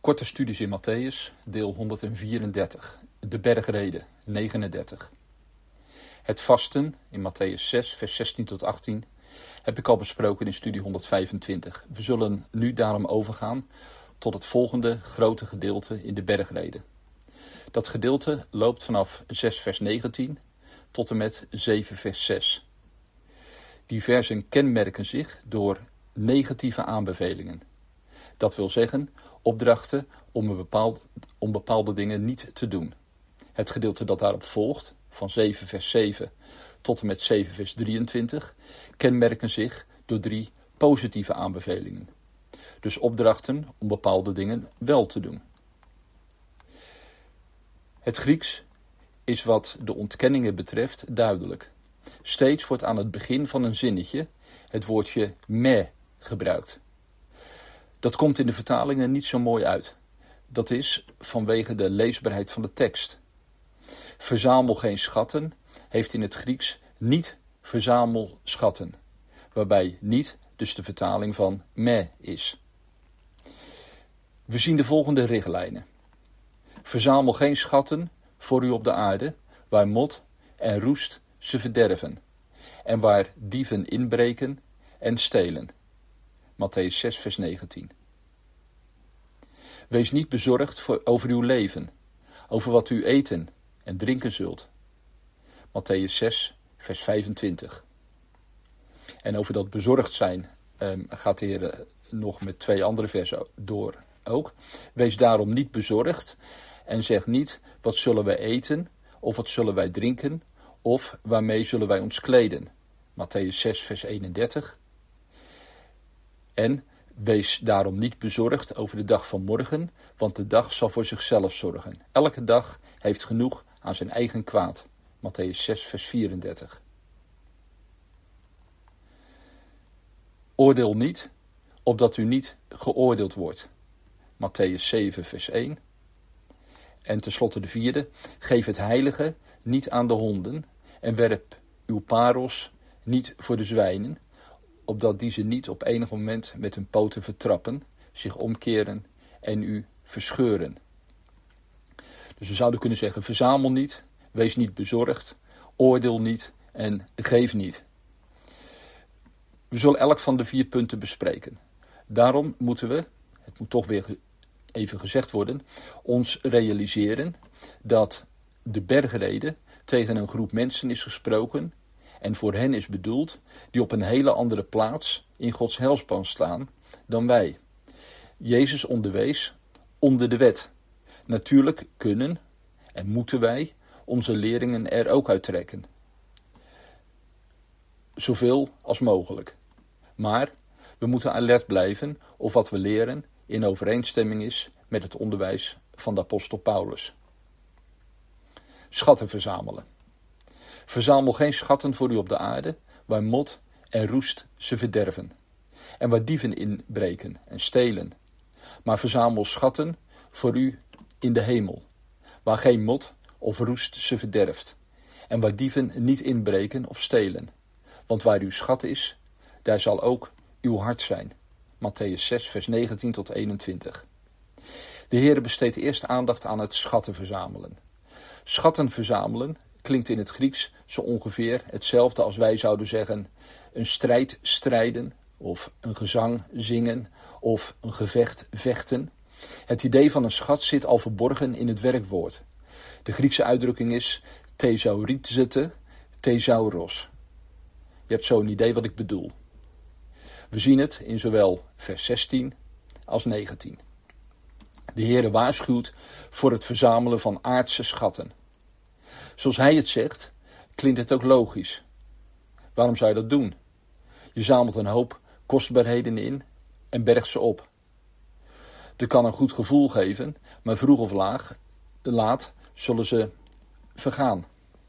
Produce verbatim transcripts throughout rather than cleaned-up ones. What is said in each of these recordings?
Korte studies in Mattheüs, deel honderdvierendertig, de bergrede, negenendertig. Het vasten in Mattheüs zes, vers zestien tot achttien, heb ik al besproken in studie honderdvijfentwintig. We zullen nu daarom overgaan tot het volgende grote gedeelte in de bergrede. Dat gedeelte loopt vanaf zes vers negentien tot en met zeven vers zes. Die versen kenmerken zich door negatieve aanbevelingen. Dat wil zeggen, opdrachten om, een bepaald, om bepaalde dingen niet te doen. Het gedeelte dat daarop volgt, van zeven vers zeven tot en met zeven vers drieëntwintig, kenmerken zich door drie positieve aanbevelingen. Dus opdrachten om bepaalde dingen wel te doen. Het Grieks is wat de ontkenningen betreft duidelijk. Steeds wordt aan het begin van een zinnetje het woordje me gebruikt. Dat komt in de vertalingen niet zo mooi uit. Dat is vanwege de leesbaarheid van de tekst. Verzamel geen schatten heeft in het Grieks niet verzamel schatten, waarbij niet dus de vertaling van me is. We zien de volgende richtlijnen. Verzamel geen schatten voor u op de aarde, waar mot en roest ze verderven, en waar dieven inbreken en stelen. Mattheüs zes vers negentien. Wees niet bezorgd voor, over uw leven, over wat u eten en drinken zult. Mattheüs zes vers vijfentwintig. En over dat bezorgd zijn um, gaat de Heer nog met twee andere versen door ook. Wees daarom niet bezorgd en zeg niet, wat zullen wij eten of wat zullen wij drinken of waarmee zullen wij ons kleden. Mattheüs zes vers eenendertig. En wees daarom niet bezorgd over de dag van morgen, want de dag zal voor zichzelf zorgen. Elke dag heeft genoeg aan zijn eigen kwaad. Mattheüs zes vers vierendertig. Oordeel niet, opdat u niet geoordeeld wordt. Mattheüs zeven vers één. En tenslotte de vierde. Geef het heilige niet aan de honden en werp uw parels niet voor de zwijnen, opdat die ze niet op enig moment met hun poten vertrappen, zich omkeren en u verscheuren. Dus we zouden kunnen zeggen, verzamel niet, wees niet bezorgd, oordeel niet en geef niet. We zullen elk van de vier punten bespreken. Daarom moeten we, het moet toch weer even gezegd worden, ons realiseren dat de bergrede tegen een groep mensen is gesproken en voor hen is bedoeld die op een hele andere plaats in Gods heilsplan staan dan wij. Jezus onderwees onder de wet. Natuurlijk kunnen en moeten wij onze leringen er ook uit trekken. Zoveel als mogelijk. Maar we moeten alert blijven of wat we leren in overeenstemming is met het onderwijs van de apostel Paulus. Schatten verzamelen. Verzamel geen schatten voor u op de aarde, waar mot en roest ze verderven, en waar dieven inbreken en stelen. Maar verzamel schatten voor u in de hemel, waar geen mot of roest ze verderft, en waar dieven niet inbreken of stelen. Want waar uw schat is, daar zal ook uw hart zijn. Mattheüs zes vers negentien tot eenentwintig. De Heer besteedt eerst aandacht aan het schatten verzamelen. Schatten verzamelen klinkt in het Grieks zo ongeveer hetzelfde als wij zouden zeggen een strijd strijden of een gezang zingen of een gevecht vechten. Het idee van een schat zit al verborgen in het werkwoord. De Griekse uitdrukking is thesaurizete, thesauros. Je hebt zo een idee wat ik bedoel. We zien het in zowel vers zestien als negentien. De Heere waarschuwt voor het verzamelen van aardse schatten. Zoals hij het zegt, klinkt het ook logisch. Waarom zou je dat doen? Je zamelt een hoop kostbaarheden in en bergt ze op. Dat kan een goed gevoel geven, maar vroeg of laag, laat zullen ze vergaan.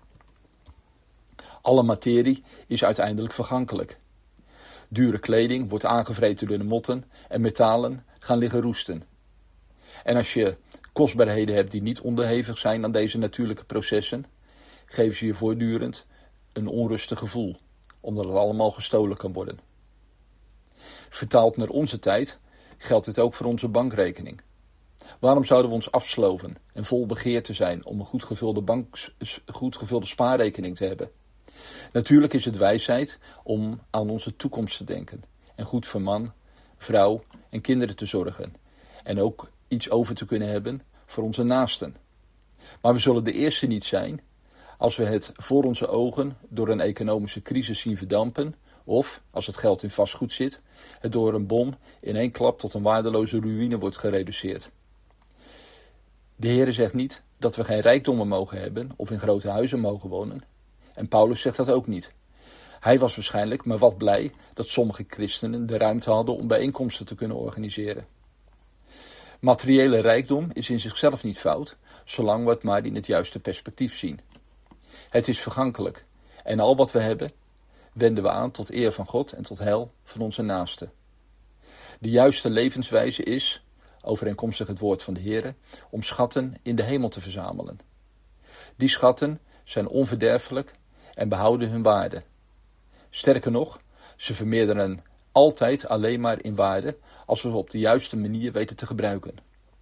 Alle materie is uiteindelijk vergankelijk. Dure kleding wordt aangevreten door de motten en metalen gaan liggen roesten. En als je kostbaarheden hebt die niet onderhevig zijn aan deze natuurlijke processen, geven ze je voortdurend een onrustig gevoel, omdat het allemaal gestolen kan worden. Vertaald naar onze tijd geldt dit ook voor onze bankrekening. Waarom zouden we ons afsloven en vol begeerte zijn om een goed gevulde, bank, goed gevulde spaarrekening te hebben? Natuurlijk is het wijsheid om aan onze toekomst te denken en goed voor man, vrouw en kinderen te zorgen en ook iets over te kunnen hebben voor onze naasten. Maar we zullen de eerste niet zijn als we het voor onze ogen door een economische crisis zien verdampen of, als het geld in vastgoed zit, het door een bom in één klap tot een waardeloze ruïne wordt gereduceerd. De Heere zegt niet dat we geen rijkdommen mogen hebben of in grote huizen mogen wonen. En Paulus zegt dat ook niet. Hij was waarschijnlijk maar wat blij dat sommige christenen de ruimte hadden om bijeenkomsten te kunnen organiseren. Materiële rijkdom is in zichzelf niet fout, zolang we het maar in het juiste perspectief zien. Het is vergankelijk en al wat we hebben, wenden we aan tot eer van God en tot heil van onze naasten. De juiste levenswijze is, overeenkomstig het woord van de Heere, om schatten in de hemel te verzamelen. Die schatten zijn onverderfelijk en behouden hun waarde. Sterker nog, ze vermeerderen altijd alleen maar in waarde als we ze op de juiste manier weten te gebruiken.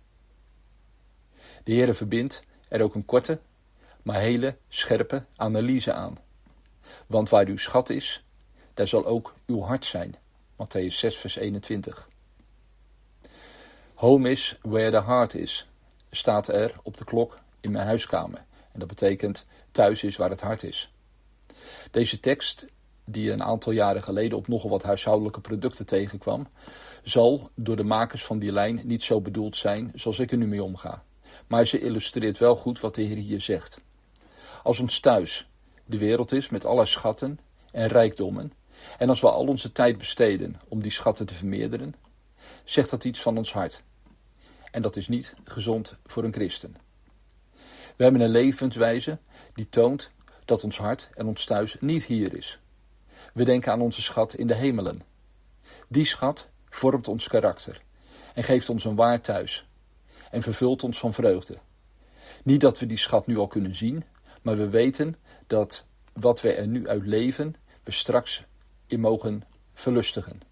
De Heere verbindt er ook een korte, maar hele scherpe analyse aan. Want waar uw schat is, daar zal ook uw hart zijn. Mattheüs zes vers eenentwintig. Home is where the heart is, staat er op de klok in mijn huiskamer. En dat betekent thuis is waar het hart is. Deze tekst, die een aantal jaren geleden op nogal wat huishoudelijke producten tegenkwam, zal door de makers van die lijn niet zo bedoeld zijn zoals ik er nu mee omga. Maar ze illustreert wel goed wat de Heer hier zegt. Als ons thuis de wereld is met alle schatten en rijkdommen, en als we al onze tijd besteden om die schatten te vermeerderen, zegt dat iets van ons hart. En dat is niet gezond voor een christen. We hebben een levenswijze die toont dat ons hart en ons thuis niet hier is. We denken aan onze schat in de hemelen. Die schat vormt ons karakter en geeft ons een waar thuis en vervult ons van vreugde. Niet dat we die schat nu al kunnen zien, maar we weten dat wat we er nu uit leven, we straks in mogen verlustigen.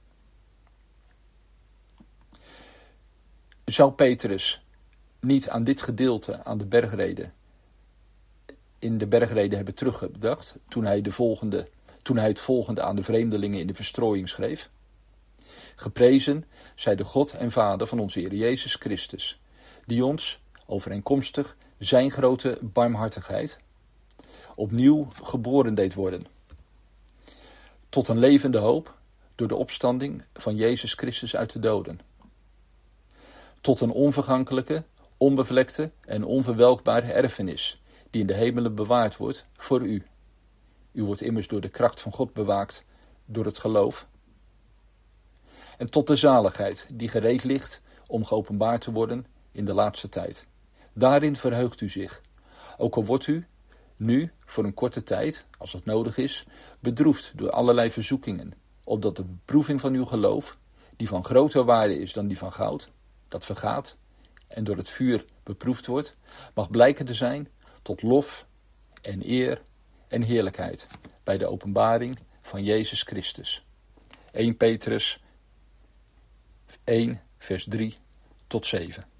Zou Petrus niet aan dit gedeelte, aan de bergrede, in de bergrede hebben teruggedacht, toen hij, de volgende, toen hij het volgende aan de vreemdelingen in de verstrooiing schreef? Geprezen zij de God en Vader van onze Heer Jezus Christus, die ons, overeenkomstig zijn grote barmhartigheid, opnieuw geboren deed worden. Tot een levende hoop door de opstanding van Jezus Christus uit de doden. Tot een onvergankelijke, onbevlekte en onverwelkbare erfenis, die in de hemelen bewaard wordt voor u. U wordt immers door de kracht van God bewaakt door het geloof. En tot de zaligheid die gereed ligt om geopenbaard te worden in de laatste tijd. Daarin verheugt u zich, ook al wordt u nu voor een korte tijd, als dat nodig is, bedroefd door allerlei verzoekingen, opdat de beproeving van uw geloof, die van groter waarde is dan die van goud, dat vergaat en door het vuur beproefd wordt, mag blijken te zijn tot lof en eer en heerlijkheid bij de openbaring van Jezus Christus. Eerste Petrus één vers drie tot zeven.